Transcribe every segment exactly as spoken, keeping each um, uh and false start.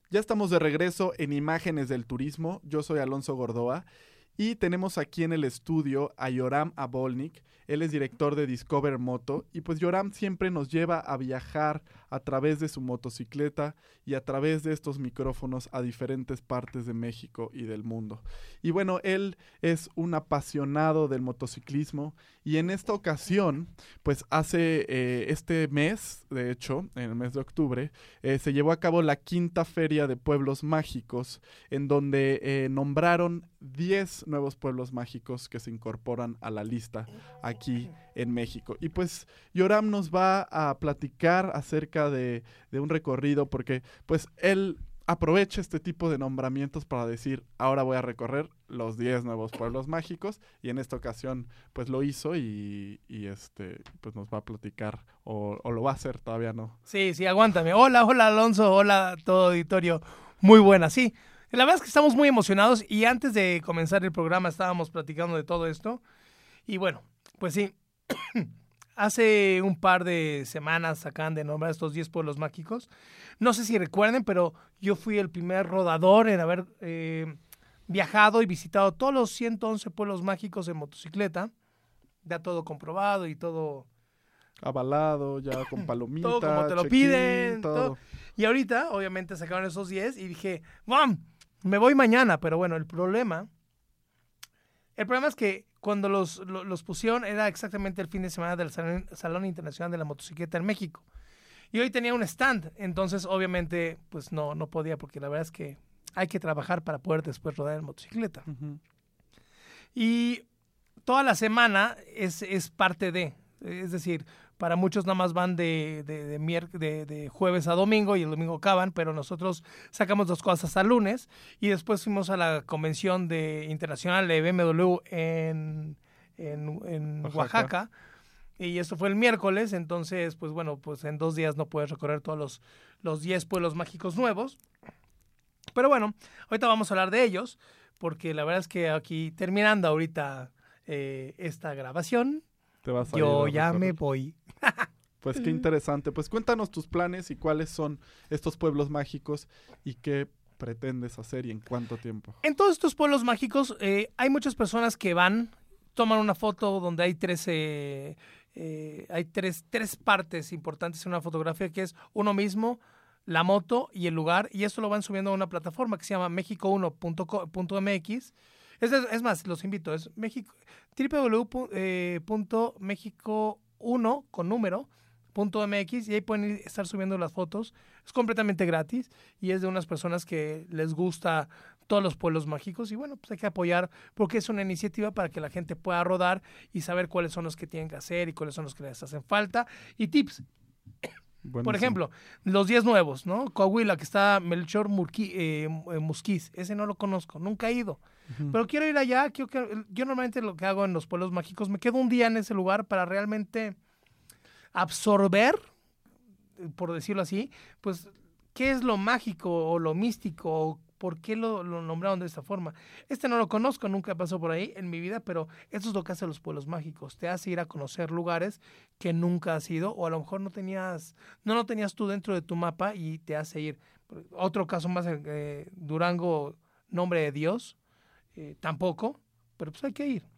Ya estamos de regreso en Imágenes del Turismo. Yo soy Alonso Gordoa y tenemos aquí en el estudio a Yoram Abolnik. Él es director de Discover Moto y pues Yoram siempre nos lleva a viajar a través de su motocicleta y a través de estos micrófonos a diferentes partes de México y del mundo. Y bueno, él es un apasionado del motociclismo y en esta ocasión, pues hace eh, este mes, de hecho, en el mes de octubre, eh, se llevó a cabo la quinta feria de pueblos mágicos, en donde eh, nombraron diez nuevos pueblos mágicos que se incorporan a la lista aquí en México. Y pues Yoram nos va a platicar acerca de, de un recorrido, porque pues él aprovecha este tipo de nombramientos para decir, ahora voy a recorrer los diez nuevos pueblos mágicos, y en esta ocasión pues lo hizo y, y este pues nos va a platicar, o, o lo va a hacer, todavía no. Sí, sí, aguántame. Hola, hola Alonso, hola todo auditorio. Muy buena, sí. La verdad es que estamos muy emocionados y antes de comenzar el programa estábamos platicando de todo esto. Y bueno, pues sí, hace un par de semanas acaban de nombrar estos diez pueblos mágicos. No sé si recuerden, pero yo fui el primer rodador en haber eh, viajado y visitado todos los ciento once pueblos mágicos en motocicleta. Ya todo comprobado y todo... avalado, ya con palomita, todo como te lo check-in, piden. todo. Todo. Y ahorita, obviamente, sacaron esos diez y dije, ¡bam! Me voy mañana. Pero bueno, el problema... El problema es que cuando los, los, los pusieron era exactamente el fin de semana del Salón, Salón Internacional de la Motocicleta en México. Y hoy tenía un stand, entonces obviamente pues no, no podía, porque la verdad es que hay que trabajar para poder después rodar en motocicleta. Uh-huh. Y toda la semana es, es parte de, es decir, para muchos nada más van de, de, de, mier- de, de jueves a domingo y el domingo acaban, pero nosotros sacamos dos cosas hasta lunes y después fuimos a la convención de, internacional de B M W en, en, en Oaxaca. Oaxaca. Y eso fue el miércoles, entonces, pues bueno, pues en dos días no puedes recorrer todos los, los diez pueblos mágicos nuevos. Pero bueno, ahorita vamos a hablar de ellos, porque la verdad es que aquí, terminando ahorita eh, esta grabación, Te vas a yo ir a ya recorrer. me voy. Pues qué interesante. Pues cuéntanos tus planes y cuáles son estos pueblos mágicos y qué pretendes hacer y en cuánto tiempo. En todos estos pueblos mágicos eh, hay muchas personas que van, toman una foto donde hay tres, eh, eh, hay tres, tres partes importantes en una fotografía, que es uno mismo, la moto y el lugar, y esto lo van subiendo a una plataforma que se llama mexico uno punto m x. Es, es más, los invito, es México, w w w punto mexico uno con número punto m x, y ahí pueden estar subiendo las fotos. Es completamente gratis y es de unas personas que les gusta todos los pueblos mágicos, y bueno, pues hay que apoyar porque es una iniciativa para que la gente pueda rodar y saber cuáles son los que tienen que hacer y cuáles son los que les hacen falta, y tips. Buenísimo. Por ejemplo, los diez nuevos, ¿no? Coahuila, que está Melchor Murqui, eh, Musquiz, ese no lo conozco, nunca he ido. Uh-huh. Pero quiero ir allá. Quiero que, yo normalmente lo que hago en los pueblos mágicos, me quedo un día en ese lugar para realmente absorber, por decirlo así, pues, qué es lo mágico o lo místico, o por qué lo, lo nombraron de esta forma. Este no lo conozco, nunca pasó por ahí en mi vida, pero esto es lo que hacen los pueblos mágicos. Te hace ir a conocer lugares que nunca has ido, o a lo mejor no tenías, no lo tenías tú dentro de tu mapa y te hace ir. Otro caso más, eh, Durango, Nombre de Dios, eh, tampoco, pero pues hay que ir.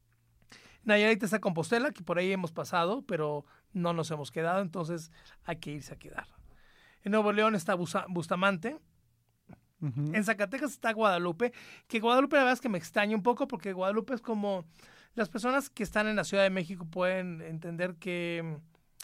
Nayarit está Compostela, que por ahí hemos pasado, pero no nos hemos quedado, entonces hay que irse a quedar. En Nuevo León está Busa- Bustamante. Uh-huh. En Zacatecas está Guadalupe, que Guadalupe la verdad es que me extraña un poco, porque Guadalupe es como, las personas que están en la Ciudad de México pueden entender que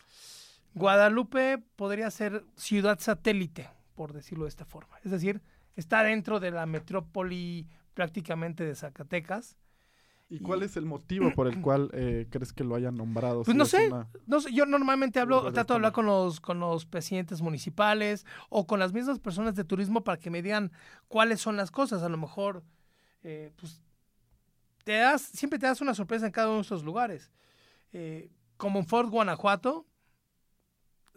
Guadalupe podría ser ciudad satélite, por decirlo de esta forma. Es decir, está dentro de la metrópoli prácticamente de Zacatecas. ¿Y cuál es el motivo por el cual eh, crees que lo hayan nombrado? Pues si no, es sé, una... no sé, yo normalmente hablo, de trato de hablar con los, con los presidentes municipales o con las mismas personas de turismo para que me digan cuáles son las cosas. A lo mejor, eh, pues, te das, siempre te das una sorpresa en cada uno de esos lugares. Eh, como en Fort Guanajuato,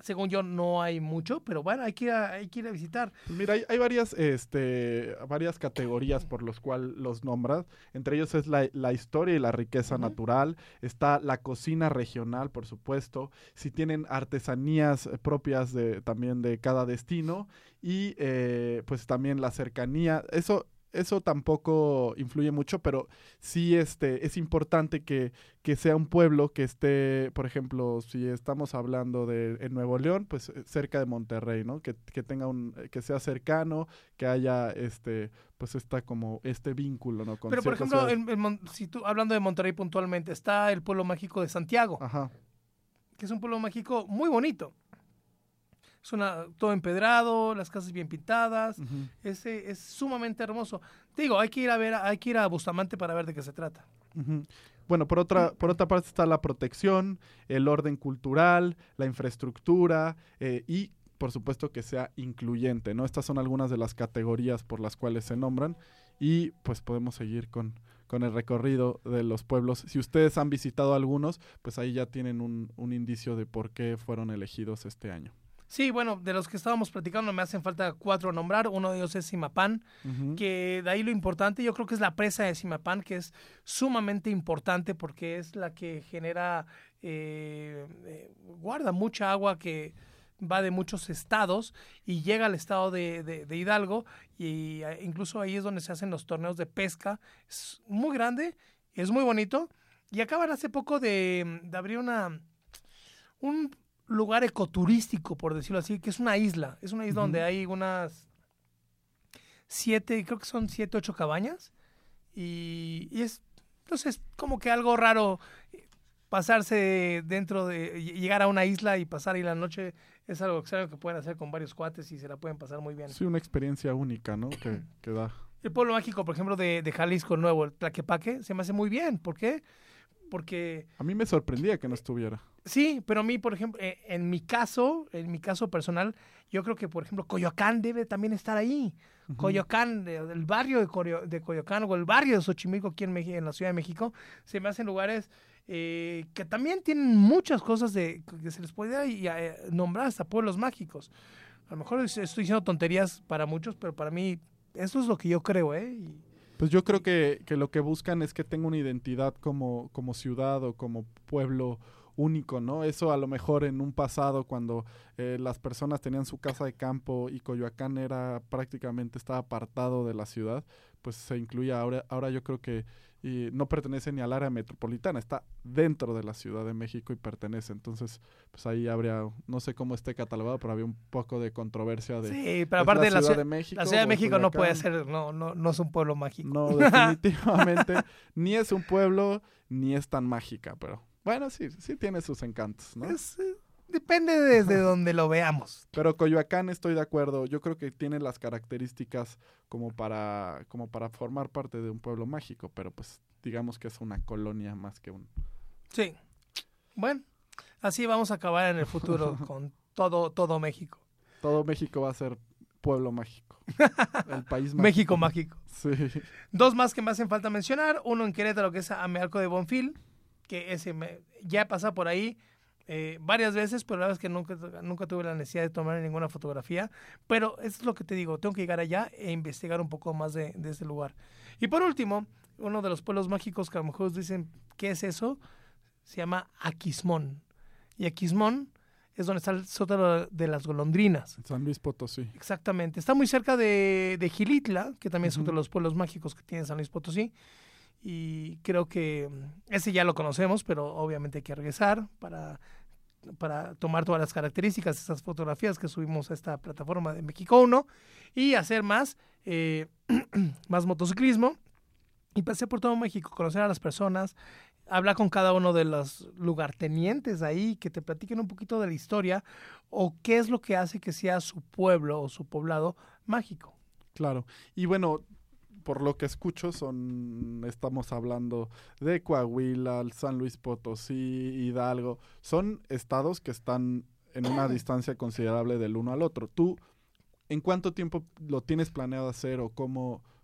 según yo, no hay mucho, pero bueno, hay que ir a, hay que ir a visitar. Pues mira, hay, hay varias, este, varias categorías por las cuales los nombras. Entre ellos es la, la historia y la riqueza Ujú. natural. Está la cocina regional, por supuesto. Si tienen artesanías eh, propias de, también de cada destino. Y eh, pues también la cercanía. Eso... Eso tampoco influye mucho, pero sí este, es importante que, que sea un pueblo que esté, por ejemplo, si estamos hablando de en Nuevo León, pues eh, cerca de Monterrey, ¿no? Que, que tenga un, que sea cercano, que haya este, pues está como este vínculo, ¿no? Con Pero, por ciertas ejemplo, ciudades. en- en Mon- si tú, hablando de Monterrey puntualmente, está el pueblo mágico de Santiago, Ajá. que es un pueblo mágico muy bonito. Es una, todo empedrado, las casas bien pintadas, Ujú. ese es sumamente hermoso. Te digo, hay que ir a ver, hay que ir a Bustamante para ver de qué se trata. Ujú. Bueno, por otra, por otra parte está la protección, el orden cultural, la infraestructura eh, y, por supuesto, que sea incluyente, ¿no? Estas son algunas de las categorías por las cuales se nombran y pues podemos seguir con, con el recorrido de los pueblos. Si ustedes han visitado algunos, pues ahí ya tienen un, un indicio de por qué fueron elegidos este año. Sí, bueno, de los que estábamos platicando me hacen falta cuatro nombrar. Uno de ellos es Zimapán, Ujú. que de ahí lo importante yo creo que es la presa de Zimapán, que es sumamente importante porque es la que genera, eh, eh, guarda mucha agua que va de muchos estados y llega al estado de, de- de Hidalgo y eh, incluso ahí es donde se hacen los torneos de pesca. Es muy grande, es muy bonito y acaban hace poco de, de abrir una un lugar ecoturístico, por decirlo así, que es una isla. Es una isla Ujú. donde hay unas siete, creo que son siete, ocho cabañas. Y, y es, entonces, como que algo raro eh, pasarse dentro de, ll- llegar a una isla y pasar ahí la noche es algo extraño que pueden hacer con varios cuates y se la pueden pasar muy bien. Sí, una experiencia única, ¿no? Que, que da. El pueblo mágico, por ejemplo, de, de Jalisco Nuevo, el Tlaquepaque, se me hace muy bien. ¿Por qué? Porque A mí me sorprendía que no estuviera. sí, pero a mí, por ejemplo, eh, en mi caso, en mi caso personal, yo creo que, por ejemplo, Coyoacán debe también estar ahí. Ujú. Coyoacán, eh, el barrio de, Coyo- de Coyoacán o el barrio de Xochimilco aquí en, Meji- en la Ciudad de México, se me hacen lugares eh, que también tienen muchas cosas de que se les podría y, eh, nombrar hasta pueblos mágicos. A lo mejor es- estoy diciendo tonterías para muchos, pero para mí eso es lo que yo creo, ¿eh? Y- Pues yo creo que, que lo que buscan es que tenga una identidad como, como ciudad o como pueblo único, ¿no? Eso a lo mejor en un pasado cuando eh, las personas tenían su casa de campo y Coyoacán era prácticamente estaba apartado de la ciudad, pues se incluía. Ahora, ahora yo creo que y no pertenece ni al área metropolitana, está dentro de la Ciudad de México y pertenece. Entonces, pues ahí habría, no sé cómo esté catalogado, pero había un poco de controversia de sí, pero ¿es aparte la la, Ciudad ciudad de México la Ciudad de o es México no puede Coyoacán? ser, no, no, no es un pueblo mágico. No, definitivamente ni es un pueblo ni es tan mágica, pero bueno, sí, sí tiene sus encantos, ¿no? Es, eh, depende desde donde lo veamos. Pero Coyoacán estoy de acuerdo, yo creo que tiene las características como para como para formar parte de un pueblo mágico, pero pues digamos que es una colonia más que un Sí. Bueno, así vamos a acabar en el futuro con todo, todo México. todo México va a ser pueblo mágico. El país mágico. México mágico. Sí. Dos más que me hacen falta mencionar. Uno en Querétaro, que es Amealco de Bonfil, que ese me- ya he pasado por ahí eh, varias veces, pero la verdad es que nunca, nunca tuve la necesidad de tomar ninguna fotografía. Pero eso es lo que te digo, tengo que llegar allá e investigar un poco más de, de ese lugar. Y por último, uno de los pueblos mágicos que a lo mejor dicen, ¿qué es eso? Se llama Aquismón. Y Aquismón es donde está el sótano de las golondrinas. San Luis Potosí. Exactamente. Está muy cerca de, de Gilitla, que también es Ujú. otro de los pueblos mágicos que tiene San Luis Potosí. Y creo que mm, ese ya lo conocemos, pero obviamente hay que regresar para, para tomar todas las características de estas fotografías que subimos a esta plataforma de México uno y hacer más, eh, más motociclismo. Y pasé por todo México, conocer a las personas, hablar con cada uno de los lugartenientes ahí, que te platiquen un poquito de la historia o qué es lo que hace que sea su pueblo o su poblado mágico. Claro. Y bueno, por lo que escucho, son estamos hablando de Coahuila, San Luis Potosí, Hidalgo. Son estados que están en una distancia considerable del uno al otro. ¿Tú en cuánto tiempo lo tienes planeado hacer o cómo,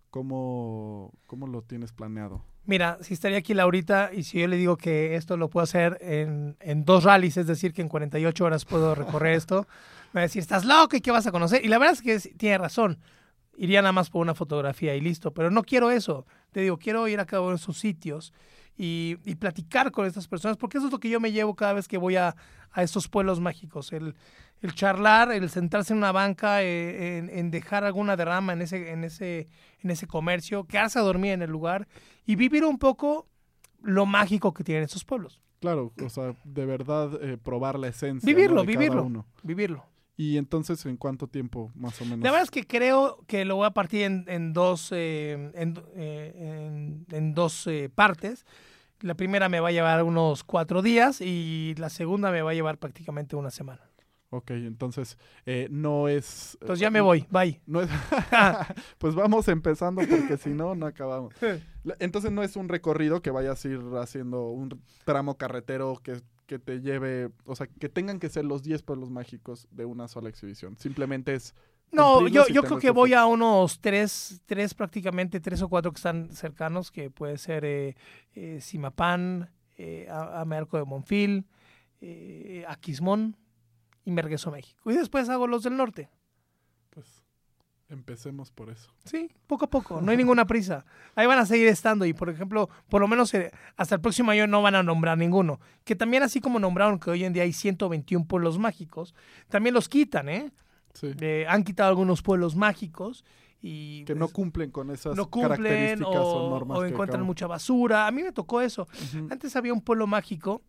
¿cómo, cómo lo tienes planeado? Mira, si estaría aquí Laurita y si yo le digo que esto lo puedo hacer en, en dos rallies, es decir, que en cuarenta y ocho horas puedo recorrer esto, me va a decir, estás loco y qué vas a conocer. Y la verdad es que es- tiene razón. Iría nada más por una fotografía y listo. Pero no quiero eso. Te digo, quiero ir a cada uno de esos sitios y, y platicar con estas personas, porque eso es lo que yo me llevo cada vez que voy a, a estos pueblos mágicos. El, el charlar, el sentarse en una banca, eh, en, en dejar alguna derrama en ese, en ese, en ese comercio, quedarse a dormir en el lugar y vivir un poco lo mágico que tienen esos pueblos. Claro, o sea, de verdad eh, probar la esencia, ¿no? Vivirlo, de cada vivirlo, uno. vivirlo. Y entonces, ¿en cuánto tiempo más o menos? La verdad es que creo que lo voy a partir en, en dos, eh, en, eh, en- en dos eh, partes. La primera me va a llevar unos cuatro días y la segunda me va a llevar prácticamente una semana. Ok, entonces eh, no es... Entonces ya me voy, bye. No es, pues vamos empezando porque si no, no acabamos. La- Entonces no es un recorrido que vayas a ir haciendo un tramo carretero que, que te lleve, o sea, que tengan que ser los diez pueblos mágicos de una sola exhibición. Simplemente es... No, yo, cumplirlos y yo tener creo que tu voy foto. a unos tres, tres prácticamente, tres o cuatro que están cercanos, que puede ser eh, eh, Simapán, eh, A- Amealco de Monfil, eh, Aquismón y me regreso a México. Y después hago los del norte. Pues empecemos por eso. Sí, poco a poco, no hay ninguna prisa. Ahí van a seguir estando y, por ejemplo, por lo menos eh, hasta el próximo año no van a nombrar ninguno. Que también así como nombraron que hoy en día hay ciento veintiún pueblos mágicos, también los quitan, ¿eh? Sí. Eh, han quitado algunos pueblos mágicos y Que no pues, cumplen con esas no cumplen características o, o, normas o que encuentran acabamos. mucha basura. A mí me tocó eso. Ujú. Antes había un pueblo mágico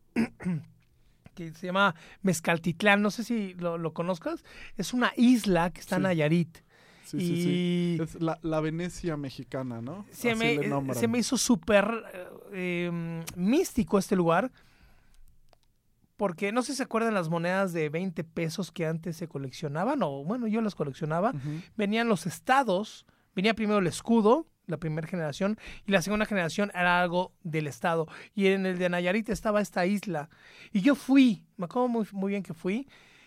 que se llama Mezcaltitlán, no sé si lo, lo conozcas. Es una isla que está en Sí. Nayarit. Sí, y sí, sí. Es la, la Venecia mexicana, ¿no? se, Así me, le nombran. se me hizo súper eh, em, místico este lugar. Porque no sé si se acuerdan las monedas de veinte pesos que antes se coleccionaban, o bueno, yo las coleccionaba. Ujú. Venían los estados, venía primero el escudo, la primera generación, y la segunda generación era algo del estado. Y en el de Nayarit estaba esta isla. Y yo fui, me acuerdo muy, muy bien que fui,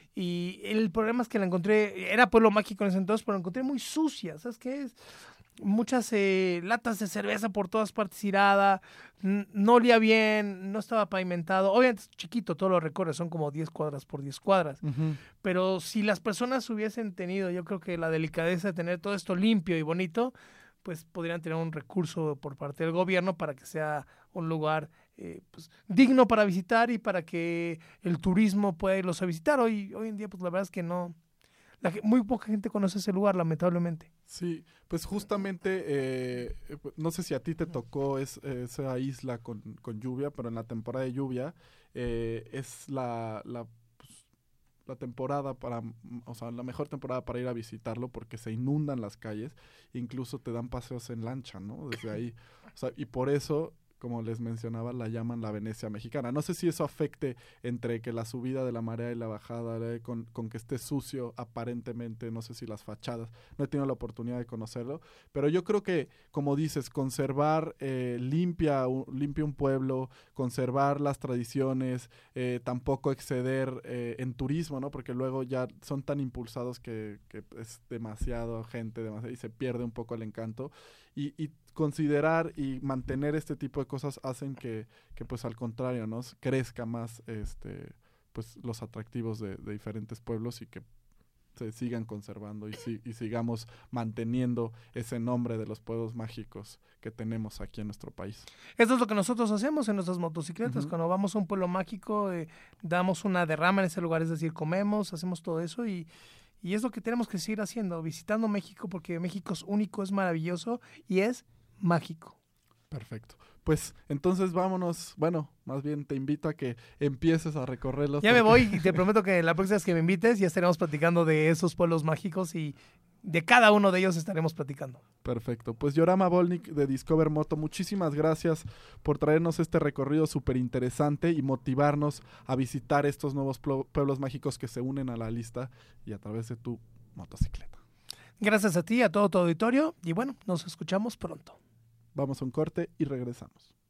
y el problema es que la encontré, era pueblo mágico en ese entonces, pero la encontré muy sucia, ¿sabes qué es? Muchas eh, latas de cerveza por todas partes tirada, n- no olía bien, no estaba pavimentado. Obviamente es chiquito, todo lo recorre, son como diez cuadras por diez cuadras. Ujú. Pero si las personas hubiesen tenido, yo creo que la delicadeza de tener todo esto limpio y bonito, pues podrían tener un recurso por parte del gobierno para que sea un lugar eh, pues, digno para visitar y para que el turismo pueda irlos a visitar. Hoy, hoy en día, pues la verdad es que no, la, ge- muy poca gente conoce ese lugar, lamentablemente. Sí, pues justamente, eh, eh, pu- no sé si a ti te tocó es- esa isla con, con lluvia, pero en la temporada de lluvia eh, es la, la, pues, la temporada para, mm, o sea, la mejor temporada para ir a visitarlo porque se inundan las calles, incluso te dan paseos en lancha, ¿no? Desde ahí, o sea, y por eso, como les mencionaba, la llaman la Venecia mexicana. No sé si eso afecte entre que la subida de la marea y la bajada, eh, con, con que esté sucio aparentemente, no sé si las fachadas, no he tenido la oportunidad de conocerlo, pero yo creo que, como dices, conservar eh, limpia, un, limpia un pueblo, conservar las tradiciones, eh, tampoco exceder eh, en turismo, ¿no? Porque luego ya son tan impulsados que, que es demasiado gente, demasiado, y se pierde un poco el encanto. Y, y considerar y mantener este tipo de cosas hacen que, que pues al contrario, ¿no? Crezca más este pues los atractivos de, de diferentes pueblos y que se sigan conservando y, si, y sigamos manteniendo ese nombre de los pueblos mágicos que tenemos aquí en nuestro país. Esto es lo que nosotros hacemos en nuestras motocicletas. Ujú. Cuando vamos a un pueblo mágico, eh, damos una derrama en ese lugar, es decir, comemos, hacemos todo eso y, y es lo que tenemos que seguir haciendo, visitando México, porque México es único, es maravilloso y es mágico. Perfecto. Pues entonces vámonos, bueno, más bien te invito a que empieces a recorrerlos. Ya me porque- voy y te prometo que la próxima vez que me invites ya estaremos platicando de esos pueblos mágicos y de cada uno de ellos estaremos platicando. Perfecto. Pues Yorama Volnik de Discover Moto, muchísimas gracias por traernos este recorrido súper interesante y motivarnos a visitar estos nuevos plo- pueblos mágicos que se unen a la lista y a través de tu motocicleta. Gracias a ti, a todo tu auditorio y bueno, nos escuchamos pronto. Vamos a un corte y regresamos.